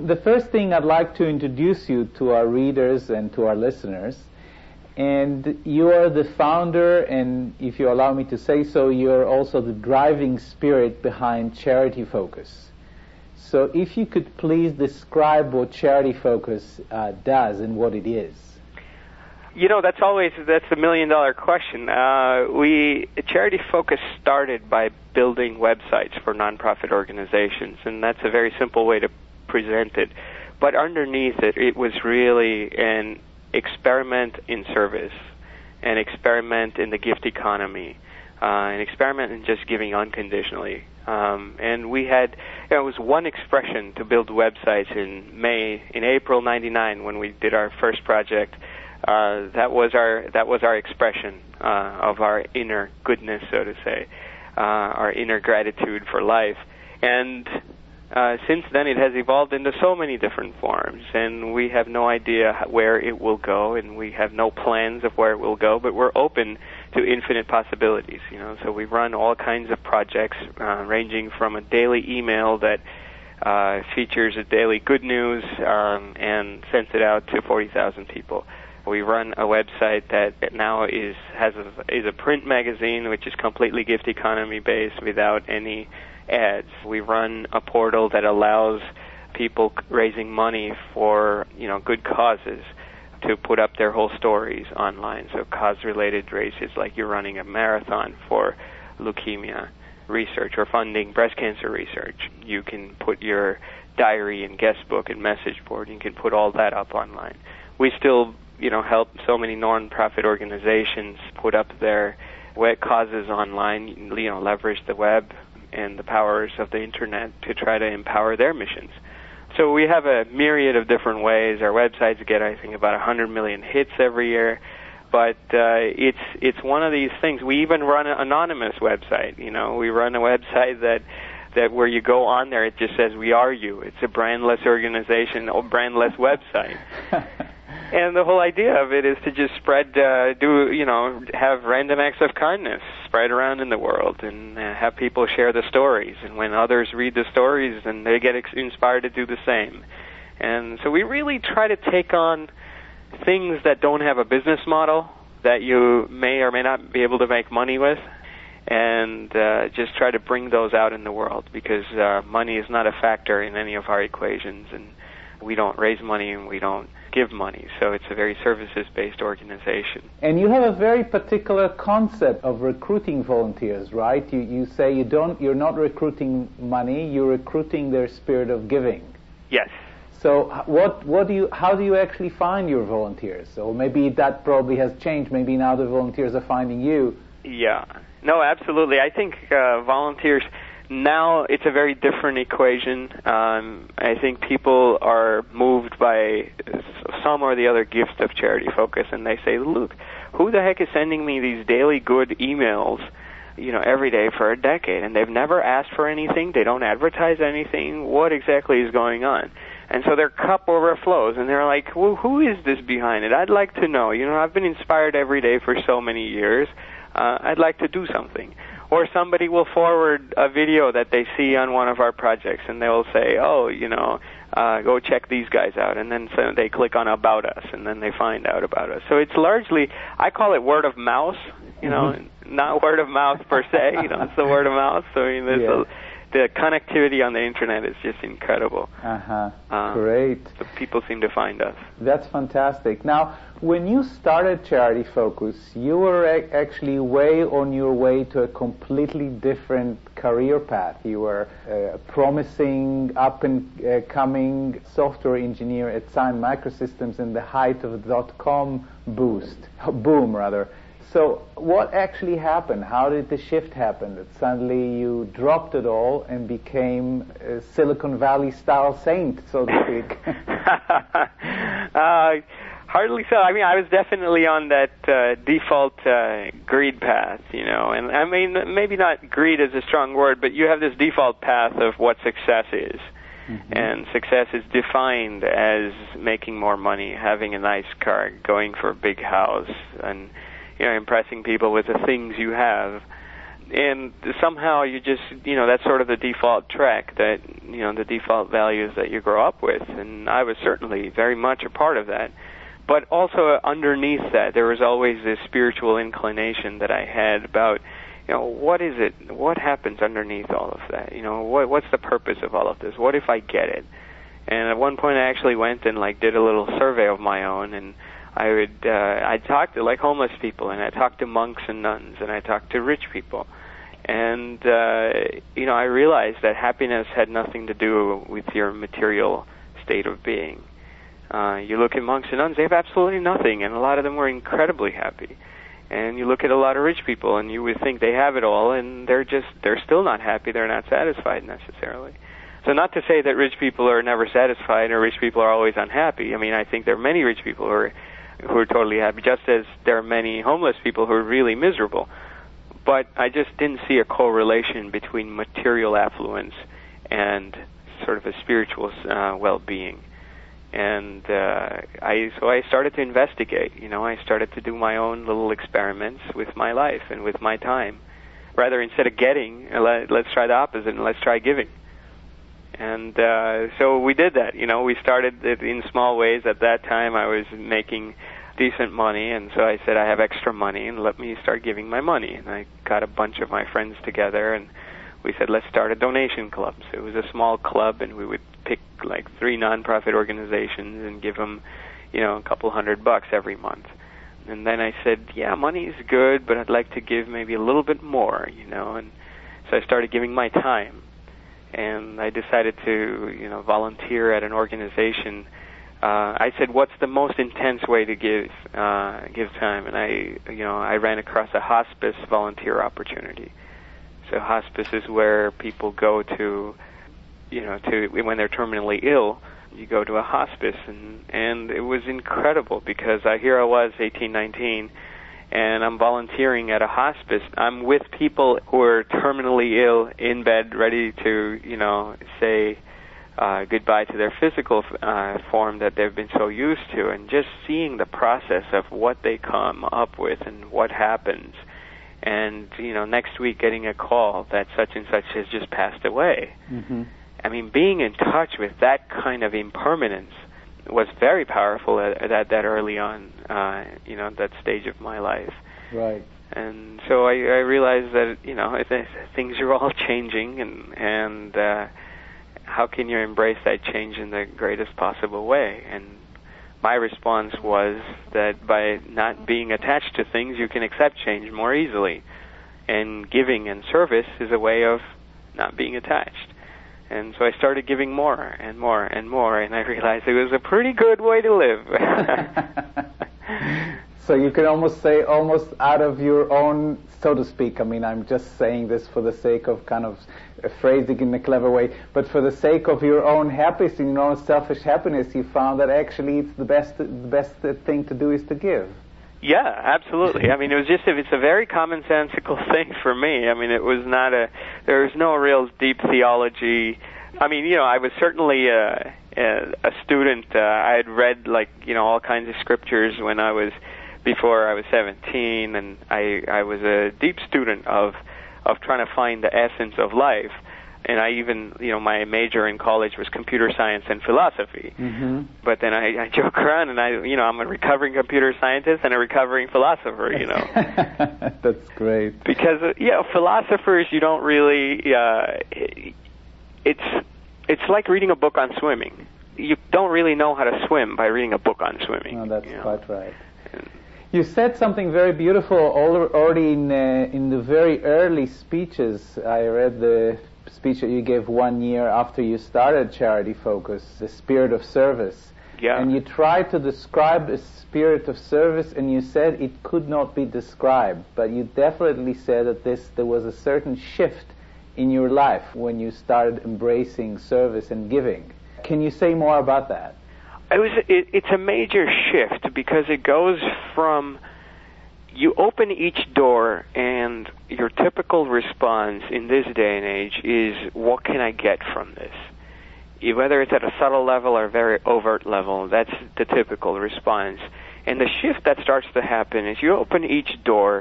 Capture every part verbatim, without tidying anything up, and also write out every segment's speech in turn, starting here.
the first thing I'd like to introduce you to our readers and to our listeners. And you are the founder, and if you allow me to say so, you're also the driving spirit behind Charity Focus. So if you could please describe what Charity Focus uh, does and what it is. You know, that's always, that's the million dollar question. Uh, we, Charity Focus started by building websites for nonprofit organizations, and that's a very simple way to present it. But underneath it, it was really an experiment in service, an experiment in the gift economy, uh, an experiment in just giving unconditionally. Um, and we had, you know, it was one expression to build websites in May, in April ninety-nine when we did our first project. Uh, that was our that was our expression uh, of our inner goodness, so to say, uh, our inner gratitude for life. And Uh, since then, it has evolved into so many different forms, and we have no idea where it will go, and we have no plans of where it will go, but we're open to infinite possibilities, you know. So we run all kinds of projects, uh, ranging from a daily email that uh, features a daily good news um, and sends it out to forty thousand people. We run a website that now is has a, is a print magazine, which is completely gift economy based without any ads. We run a portal that allows people raising money for, you know, good causes to put up their whole stories online. So cause-related races, like you're running a marathon for leukemia research or funding breast cancer research. You can put your diary and guest book and message board. You can put all that up online. We still, you know, help so many non-profit organizations put up their web causes online, you know, leverage the web and the powers of the internet to try to empower their missions. So we have a myriad of different ways. Our websites get, I think, about one hundred million hits every year. But uh, it's it's one of these things. We even run an anonymous website. You know, we run a website that that where you go on there, it just says "We are you." It's a brandless organization or brandless website. And the whole idea of it is to just spread, uh, do, you know, have random acts of kindness spread around in the world and uh, have people share the stories. And when others read the stories, then they get ex- inspired to do the same. And so we really try to take on things that don't have a business model that you may or may not be able to make money with, and uh, just try to bring those out in the world, because uh, money is not a factor in any of our equations, and we don't raise money and we don't give money, so it's a very services-based organization. And you have a very particular concept of recruiting volunteers, right? You you say you don't, you're not recruiting money, you're recruiting their spirit of giving. Yes. So what what do you how do you actually find your volunteers? Or maybe that probably has changed. Maybe now the volunteers are finding you. Yeah. No, absolutely. I think uh, volunteers. Now it's a very different equation. Um, I think people are moved by some or the other gift of Charity Focus, and they say, look, who the heck is sending me these daily good emails, you know, every day for a decade, and they've never asked for anything, they don't advertise anything, what exactly is going on? And so their cup overflows, and they're like, well, who is this behind it? I'd like to know. You know, I've been inspired every day for so many years. Uh, I'd like to do something. Or somebody will forward a video that they see on one of our projects, and they will say, oh, you know, uh, go check these guys out. And then so they click on About Us, and then they find out about us. So it's largely, I call it word of mouth, you know, mm-hmm. not word of mouth per se, you know, it's the word of mouth. So, I mean, there's yeah. a, the connectivity on the internet is just incredible. Uh-huh. Um, Great. So people seem to find us. That's fantastic. Now, when you started Charity Focus, you were a- actually way on your way to a completely different career path. You were a promising, up-and-coming uh, software engineer at Sun Microsystems in the height of the dot-com boost, boom, rather. So what actually happened? How did the shift happen that suddenly you dropped it all and became a Silicon Valley-style saint, so to speak? uh, hardly so. I mean, I was definitely on that uh, default uh, greed path, you know. And I mean, maybe not greed is a strong word, but you have this default path of what success is. Mm-hmm. And success is defined as making more money, having a nice car, going for a big house, and you know, impressing people with the things you have. and somehow you just, you know, that's sort of the default track, that, you know, the default values that you grow up with, and I was certainly very much a part of that. But also underneath that, there was always this spiritual inclination that I had about, you know, what is it, what happens underneath all of that? You know, what, what's the purpose of all of this? What if I get it? And at one point I actually went and, like, did a little survey of my own, and I would, uh, I talked to, like, homeless people, and I talked to monks and nuns, and I talked to rich people. And, uh, you know, I realized that happiness had nothing to do with your material state of being. Uh, you look at monks and nuns, they have absolutely nothing, and a lot of them were incredibly happy. And you look at a lot of rich people, and you would think they have it all, and they're just, they're still not happy, they're not satisfied necessarily. So not to say that rich people are never satisfied or rich people are always unhappy. I mean, I think there are many rich people who are who are totally happy, just as there are many homeless people who are really miserable. But I just didn't see a correlation between material affluence and sort of a spiritual uh, well-being. And uh, I so I started to investigate. You know, I started to do my own little experiments with my life and with my time. Rather, instead of getting, let's try the opposite, and let's try giving. And uh, so we did that. You know, we started it in small ways. At that time, I was making decent money, and so I said, I have extra money, and let me start giving my money. And I got a bunch of my friends together, and we said, let's start a donation club. So it was a small club, and we would pick like three nonprofit organizations and give them, you know, a couple hundred bucks every month. And then I said, yeah, money is good, but I'd like to give maybe a little bit more, you know. And so I started giving my time. And I decided to, you know, volunteer at an organization. Uh, I said, what's the most intense way to give uh, give time? And I, you know, I ran across a hospice volunteer opportunity. So hospice is where people go to, you know, to when they're terminally ill. You go to a hospice, and and it was incredible because I here I was, eighteen, nineteen. And I'm volunteering at a hospice. I'm with people who are terminally ill, in bed, ready to, you know, say uh, goodbye to their physical uh, form that they've been so used to, and just seeing the process of what they come up with and what happens. And, you know, next week getting a call that such and such has just passed away. Mm-hmm. I mean, being in touch with that kind of impermanence was very powerful at, at that early on, uh, you know, that stage of my life. Right. And so I, I realized that, you know, things are all changing, and and uh, how can you embrace that change in the greatest possible way? And my response was that by not being attached to things, you can accept change more easily. And giving and service is a way of not being attached. And so I started giving more and more and more, and I realized it was a pretty good way to live. So you can almost say, almost out of your own, so to speak, I mean, I'm just saying this for the sake of kind of phrasing in a clever way, but for the sake of your own happiness, and your own selfish happiness, you found that actually it's the best, the best thing to do is to give. Yeah, absolutely. I mean, it was just, it's a very commonsensical thing for me. I mean, it was not a, there was no real deep theology. I mean, you know, I was certainly a, a, a student. Uh, I had read, like, you know, all kinds of scriptures when I was, before I was seventeen, and I, I was a deep student of, of trying to find the essence of life. And I even, you know, my major in college was computer science and philosophy. Mm-hmm. But then I, I joke around, and I, you know, I'm a recovering computer scientist and a recovering philosopher, you know. That's great. Because, uh, you know, philosophers, you don't really, uh, it's, it's like reading a book on swimming. You don't really know how to swim by reading a book on swimming. No, that's you know? quite right. You said something very beautiful already in, uh, in the very early speeches. I read the speech that you gave one year after you started Charity Focus, the spirit of service. Yeah. And you tried to describe the spirit of service, and you said it could not be described, but you definitely said that this there was a certain shift in your life when you started embracing service and giving. Can you say more about that? It was. It, it's a major shift because it goes from you open each door, and your typical response in this day and age is, what can I get from this? Whether it's at a subtle level or a very overt level, that's the typical response. And the shift that starts to happen is you open each door,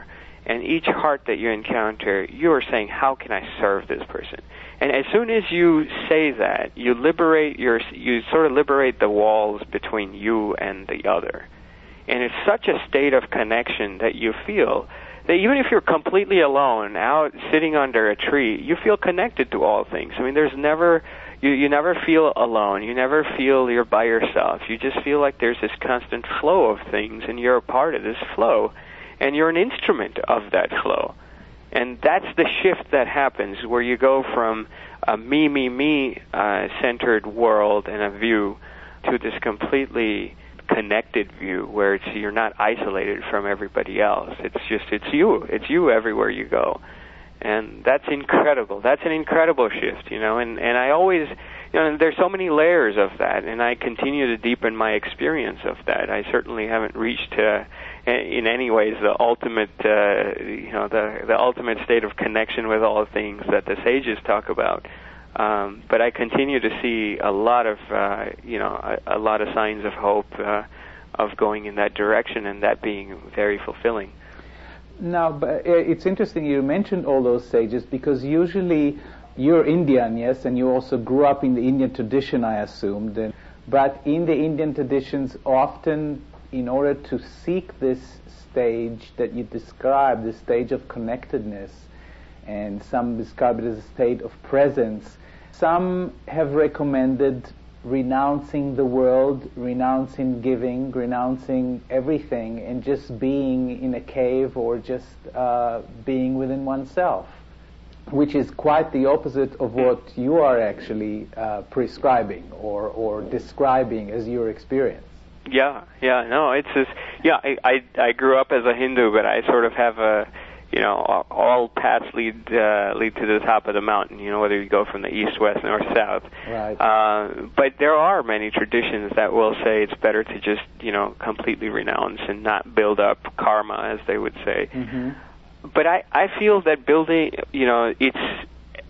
And each heart that you encounter, you are saying, how can I serve this person? And as soon as you say that, you liberate your, you sort of liberate the walls between you and the other. And it's such a state of connection that you feel that even if you're completely alone, out sitting under a tree, you feel connected to all things. I mean, there's never, you, you never feel alone. You never feel you're by yourself. You just feel like there's this constant flow of things, and you're a part of this flow. And you're an instrument of that flow. And that's the shift that happens, where you go from a me, me, me uh, centered world and a view to this completely connected view, where it's, you're not isolated from everybody else. It's just, it's you. It's you everywhere you go. And that's incredible. That's an incredible shift, you know. And, and I always, you know, there's so many layers of that, and I continue to deepen my experience of that. I certainly haven't reached uh, in any ways the ultimate, uh, you know, the the ultimate state of connection with all things that the sages talk about. Um, but I continue to see a lot of, uh, you know, a, a lot of signs of hope uh, of going in that direction, and that being very fulfilling. Now, but it's interesting you mentioned all those sages, because usually you're Indian, yes, and you also grew up in the Indian tradition, I assumed. And, but in the Indian traditions, often, in order to seek this stage that you described, the stage of connectedness, and some describe it as a state of presence, some have recommended renouncing the world, renouncing giving, renouncing everything, and just being in a cave, or just uh, being within oneself, which is quite the opposite of what you are actually uh, prescribing or, or describing as your experience. Yeah, yeah, no, it's just, yeah, I, I, I grew up as a Hindu, but I sort of have a, you know, all paths lead uh, lead to the top of the mountain, you know, whether you go from the east, west, north, south. Right. Uh, but there are many traditions that will say it's better to just, you know, completely renounce and not build up karma, as they would say. Mm-hmm. But I, I feel that building, you know, it's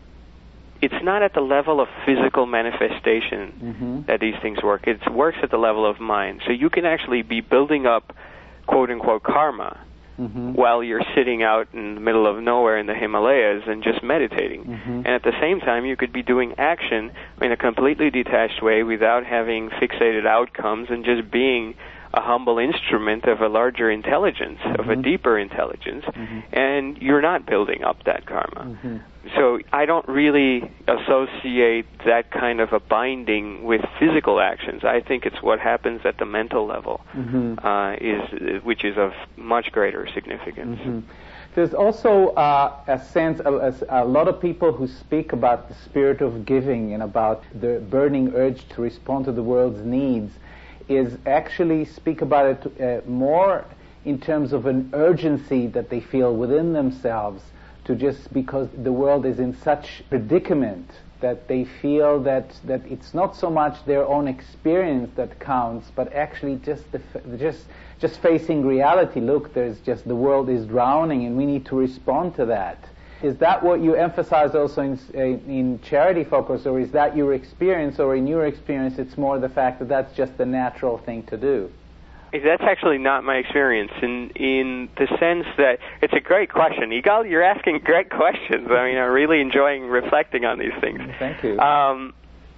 it's not at the level of physical manifestation mm-hmm. that these things work. It works at the level of mind. So you can actually be building up, quote-unquote, karma mm-hmm. while you're sitting out in the middle of nowhere in the Himalayas and just meditating. Mm-hmm. And at the same time, you could be doing action in a completely detached way without having fixated outcomes, and just being a humble instrument of a larger intelligence, mm-hmm. of a deeper intelligence, mm-hmm. and you're not building up that karma. Mm-hmm. So I don't really associate that kind of a binding with physical actions. I think it's what happens at the mental level, mm-hmm. uh, is which is of much greater significance. Mm-hmm. There's also uh, a sense, a, a lot of people who speak about the spirit of giving and about the burning urge to respond to the world's needs, is actually speak about it uh, more in terms of an urgency that they feel within themselves, to just because the world is in such predicament that they feel that, that it's not so much their own experience that counts, but actually just the, just just facing reality. Look, there's just the world is drowning, and we need to respond to that. Is that what you emphasize also in in Charity Focus, or is that your experience, or in your experience it's more the fact that that's just the natural thing to do? That's actually not my experience, in in the sense that it's a great question. Yigal, you're asking great questions. I mean, I'm really enjoying reflecting on these things. Thank you. Um,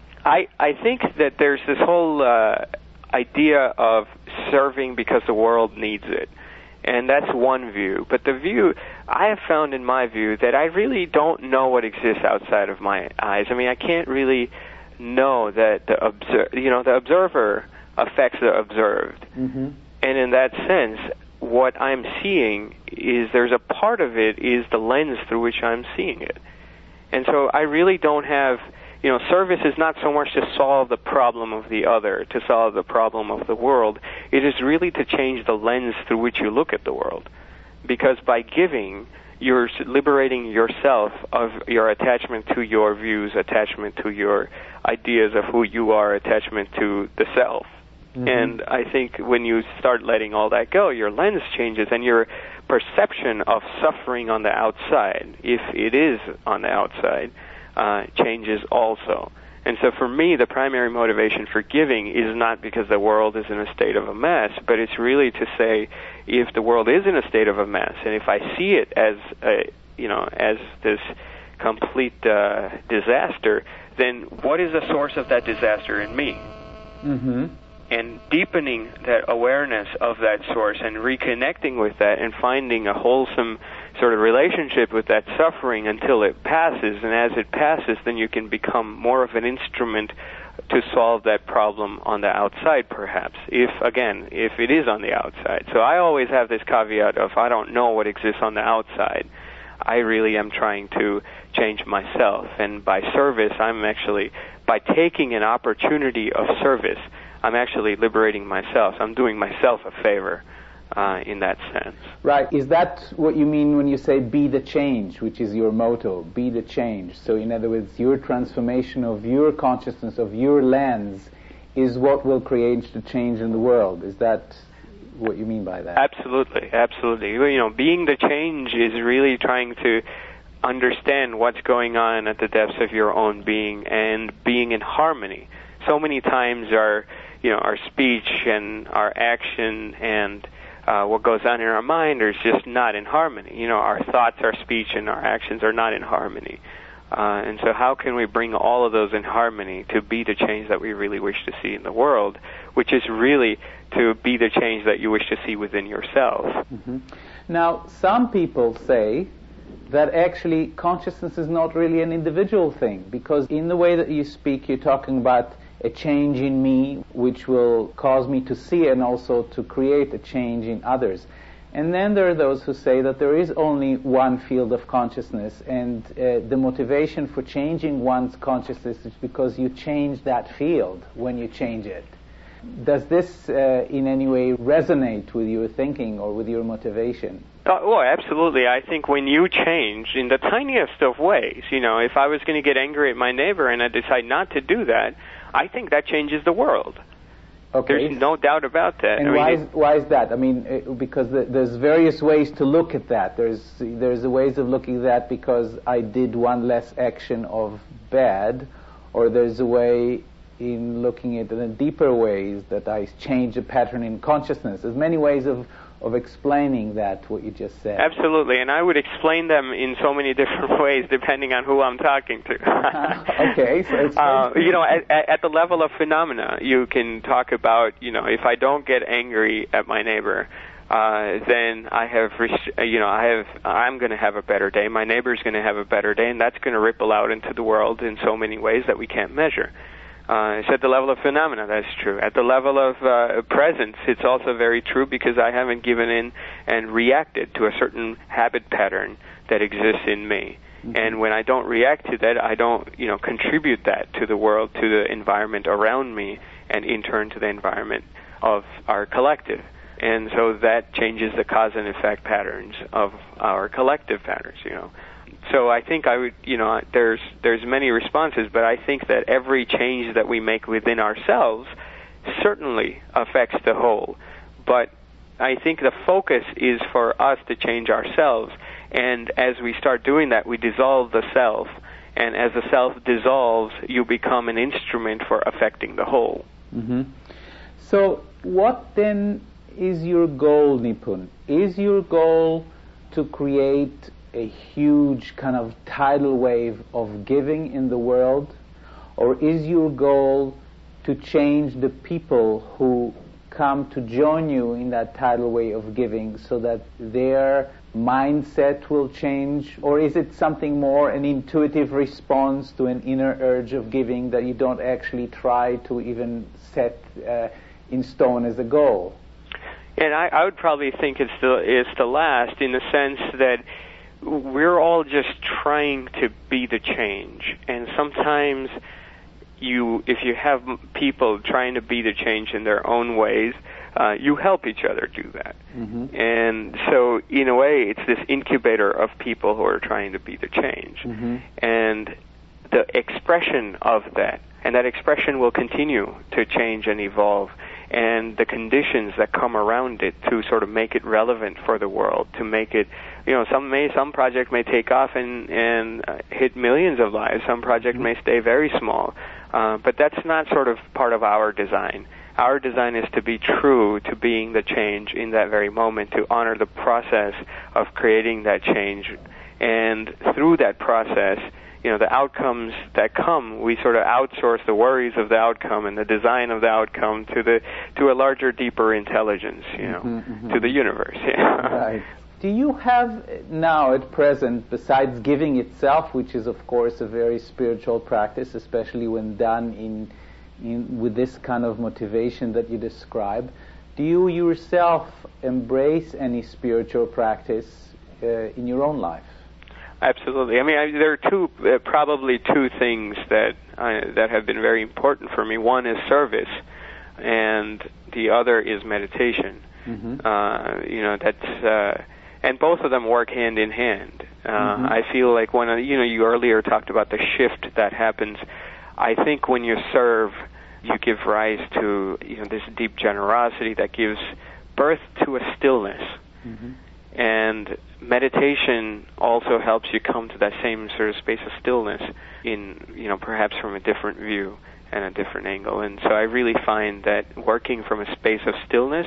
I I think that there's this whole uh, idea of serving because the world needs it. And that's one view. But the view, I have found in my view that I really don't know what exists outside of my eyes. I mean, I can't really know that the obser- you know, the observer affects the observed. Mm-hmm. And in that sense, what I'm seeing is there's a part of it is the lens through which I'm seeing it. And so I really don't have, you know, service is not so much to solve the problem of the other, to solve the problem of the world. It is really to change the lens through which you look at the world. Because by giving, you're liberating yourself of your attachment to your views, attachment to your ideas of who you are, attachment to the self. Mm-hmm. And I think when you start letting all that go, your lens changes, and your perception of suffering on the outside, if it is on the outside, uh, changes also. And so for me, the primary motivation for giving is not because the world is in a state of a mess, but it's really to say, if the world is in a state of a mess, and if I see it as a, you know, as this complete uh, disaster, then what is the source of that disaster in me? Mm-hmm. And deepening that awareness of that source and reconnecting with that and finding a wholesome sort of relationship with that suffering until it passes. And as it passes, then you can become more of an instrument to solve that problem on the outside, perhaps, if, again, if it is on the outside. So I always have this caveat of I don't know what exists on the outside. I really am trying to change myself. And by service, I'm actually, by taking an opportunity of service, I'm actually liberating myself. I'm doing myself a favor uh, in that sense. Right. Is that what you mean when you say be the change, which is your motto, be the change? So in other words, your transformation of your consciousness, of your lens, is what will create the change in the world. Is that what you mean by that? Absolutely, absolutely. You know, being the change is really trying to understand what's going on at the depths of your own being and being in harmony. So many times our, you know, our speech and our action and uh, what goes on in our mind is just not in harmony. You know, our thoughts, our speech, and our actions are not in harmony. Uh, and so how can we bring all of those in harmony to be the change that we really wish to see in the world, which is really to be the change that you wish to see within yourself? Mm-hmm. Now, some people say that actually consciousness is not really an individual thing, because in the way that you speak, you're talking about a change in me which will cause me to see and also to create a change in others. And then there are those who say that there is only one field of consciousness, and uh, the motivation for changing one's consciousness is because you change that field when you change it. Does this uh, in any way resonate with your thinking or with your motivation? Uh, well, absolutely. I think when you change in the tiniest of ways, you know, if I was going to get angry at my neighbor and I decide not to do that, I think that changes the world. Okay. There's no doubt about that. And I mean, why is, why is that? I mean, it, because the, there's various ways to look at that. There's there's ways of looking at that because I did one less action of bad, or there's a way in looking at it in deeper ways that I change a pattern in consciousness. There's many ways of of explaining that, what you just said. Absolutely, and I would explain them in so many different ways depending on who I'm talking to. Okay. So it's uh, you know, at, at the level of phenomena, you can talk about, you know, if I don't get angry at my neighbor, uh, then I have, you know, I have, I'm going to have a better day. My neighbor's going to have a better day, and that's going to ripple out into the world in so many ways that we can't measure. Uh, it's at the level of phenomena, that's true. At the level of uh, presence, it's also very true because I haven't given in and reacted to a certain habit pattern that exists in me. Mm-hmm. And when I don't react to that, I don't, you know, contribute that to the world, to the environment around me, and in turn to the environment of our collective. And so that changes the cause and effect patterns of our collective patterns, you know. So I think I would, you know, there's there's many responses, but I think that every change that we make within ourselves certainly affects the whole. But I think the focus is for us to change ourselves, and as we start doing that, we dissolve the self, and as the self dissolves, you become an instrument for affecting the whole. Mm-hmm. So what then is your goal, Nipun? Is your goal to create a huge kind of tidal wave of giving in the world, or is your goal to change the people who come to join you in that tidal wave of giving so that their mindset will change, or is it something more, an intuitive response to an inner urge of giving that you don't actually try to even set uh, in stone as a goal? And I, I would probably think it's the, it's the last, in the sense that we're all just trying to be the change, and sometimes you, if you have people trying to be the change in their own ways, uh, you help each other do that. Mm-hmm. And so, in a way, it's this incubator of people who are trying to be the change. Mm-hmm. And the expression of that, and that expression will continue to change and evolve, and the conditions that come around it to sort of make it relevant for the world, to make it, you know, some may some project may take off and and uh, hit millions of lives. Some project mm-hmm. may stay very small. Uh, but that's not sort of part of our design. Our design is to be true to being the change in that very moment, to honor the process of creating that change. And through that process, you know, the outcomes that come, we sort of outsource the worries of the outcome and the design of the outcome to the to a larger, deeper intelligence, you know, mm-hmm, mm-hmm. to the universe. Yeah. Right. Do you have now at present, besides giving itself, which is of course a very spiritual practice, especially when done in, in with this kind of motivation that you describe, do you yourself embrace any spiritual practice uh, in your own life? Absolutely. I mean, I, there are two, uh, probably two things that I, that have been very important for me. One is service, and the other is meditation. Mm-hmm. Uh, you know, that's uh, and both of them work hand in hand. Uh, mm-hmm. I feel like when you know you earlier talked about the shift that happens. I think when you serve, you give rise to you know this deep generosity that gives birth to a stillness. Mm-hmm. And meditation also helps you come to that same sort of space of stillness in, you know, perhaps from a different view and a different angle. And so I really find that working from a space of stillness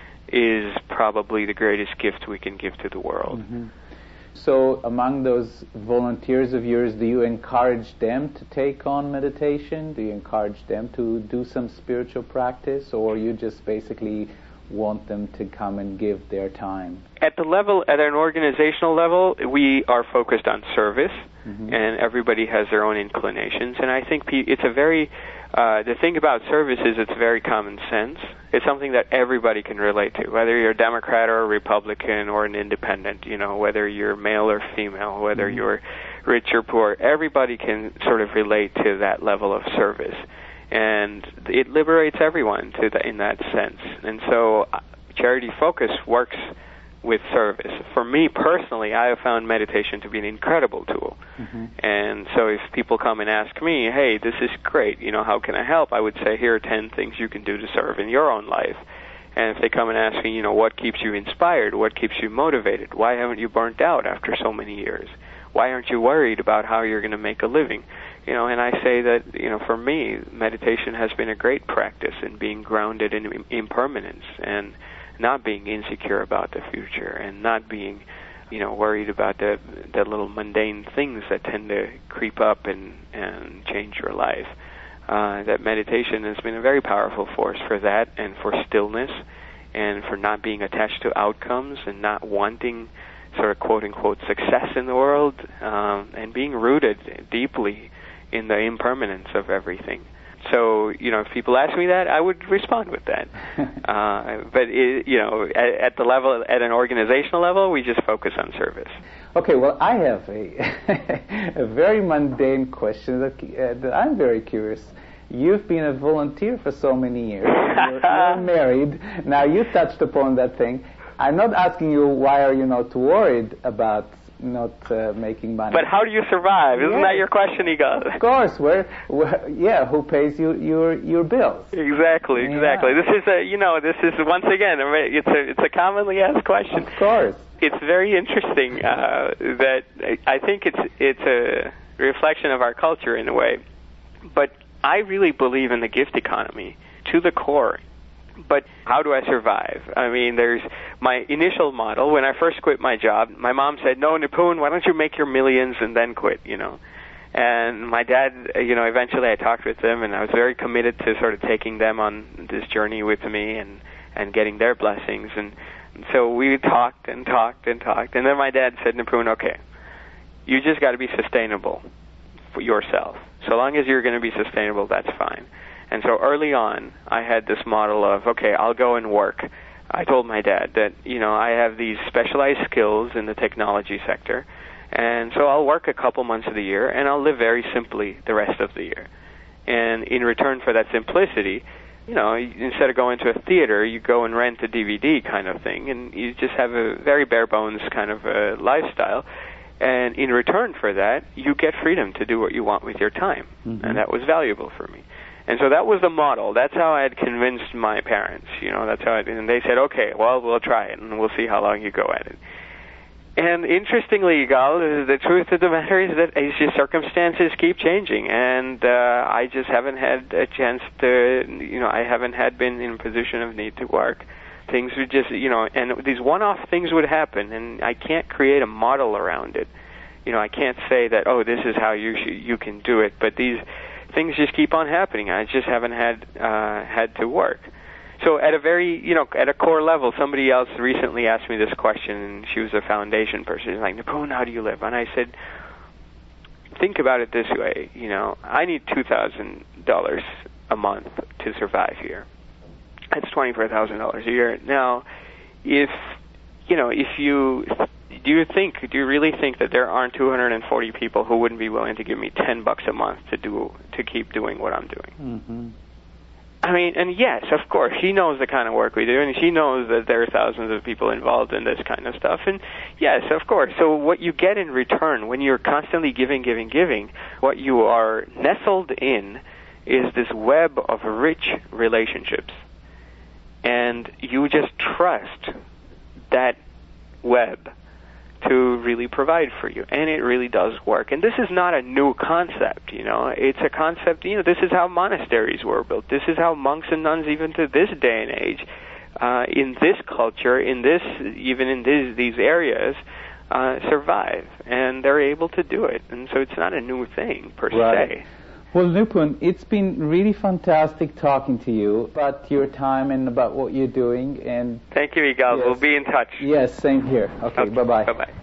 is probably the greatest gift we can give to the world. Mm-hmm. So among those volunteers of yours, do you encourage them to take on meditation? Do you encourage them to do some spiritual practice? Or you just basically want them to come and give their time? At the level, at an organizational level, we are focused on service, mm-hmm. and everybody has their own inclinations. And I think it's a very, uh, the thing about service is it's very common sense. It's something that everybody can relate to, whether you're a Democrat or a Republican or an independent, you know, whether you're male or female, whether mm-hmm. you're rich or poor. Everybody can sort of relate to that level of service. And it liberates everyone to the, in that sense. And so uh, Charity Focus works with service. For me personally, I have found meditation to be an incredible tool. Mm-hmm. And so if people come and ask me, hey, this is great, you know, how can I help? I would say, here are ten things you can do to serve in your own life. And if they come and ask me, you know, what keeps you inspired? What keeps you motivated? Why haven't you burnt out after so many years? Why aren't you worried about how you're going to make a living? You know, and I say that, you know, for me, meditation has been a great practice in being grounded in impermanence and not being insecure about the future and not being, you know, worried about the the little mundane things that tend to creep up and, and change your life. Uh, that meditation has been a very powerful force for that and for stillness and for not being attached to outcomes and not wanting sort of quote-unquote success in the world, um, and being rooted deeply in the impermanence of everything. So, you know, if people ask me that, I would respond with that. uh, but, it, you know, at, at the level, at an organizational level, we just focus on service. Okay, well, I have a, a very mundane question that, uh, that I'm very curious. You've been a volunteer for so many years. You're, you're married. Now, you touched upon that thing. I'm not asking you why are you not worried about not uh, making money. But how do you survive? Isn't yes. that your question, Igal? Of course. Where, where, yeah, who pays you your your bills? Exactly, exactly. Yeah. This is a, you know, this is once again, it's a it's a commonly asked question. Of course. It's very interesting uh, that I think it's it's a reflection of our culture in a way. But I really believe in the gift economy to the core. But how do I survive? I mean, there's my initial model. When I first quit my job, my mom said, no, Nipun, why don't you make your millions and then quit, you know? And my dad, you know, eventually I talked with them, and I was very committed to sort of taking them on this journey with me and, and getting their blessings. And, and so we talked and talked and talked. And then my dad said, Nipun, okay, you just got to be sustainable for yourself. So long as you're going to be sustainable, that's fine. And so early on, I had this model of, okay, I'll go and work. I told my dad that, you know, I have these specialized skills in the technology sector, and so I'll work a couple months of the year, and I'll live very simply the rest of the year. And in return for that simplicity, you know, instead of going to a theater, you go and rent a D V D kind of thing, and you just have a very bare-bones kind of a lifestyle. And in return for that, you get freedom to do what you want with your time, mm-hmm. and that was valuable for me. And so that was the model. That's how I had convinced my parents. You know, that's how I did. And they said, okay, well, we'll try it, and we'll see how long you go at it. And interestingly, Yigal, the truth of the matter is that it's just circumstances keep changing, and uh, I just haven't had a chance to, you know, I haven't had been in a position of need to work. Things would just, you know, and these one-off things would happen, and I can't create a model around it. You know, I can't say that, oh, this is how you sh- you can do it, but these things just keep on happening. I just haven't had uh, had to work. So at a very, you know, at a core level, somebody else recently asked me this question, and she was a foundation person. She's like, Napoon, how do you live? And I said, think about it this way, you know, I need two thousand dollars a month to survive here. That's twenty-four thousand dollars a year. Now, if, you know, if you, do you think, do you really think that there aren't two hundred forty people who wouldn't be willing to give me ten bucks a month to do, to keep doing what I'm doing? Mm-hmm. I mean, and yes, of course, she knows the kind of work we do, and she knows that there are thousands of people involved in this kind of stuff, and yes, of course. So what you get in return when you're constantly giving, giving, giving, what you are nestled in is this web of rich relationships, and you just trust that web to really provide for you, and it really does work. And this is not a new concept, you know. It's a concept, you know, this is how monasteries were built. This is how monks and nuns, even to this day and age, uh, in this culture, in this, even in these, these areas, uh, survive. And they're able to do it. And so it's not a new thing, per right. se. Well, Nupun, it's been really fantastic talking to you about your time and about what you're doing. And thank you, Yigal. Yes. We'll be in touch. Yes, same here. Okay, okay. bye-bye. Bye-bye.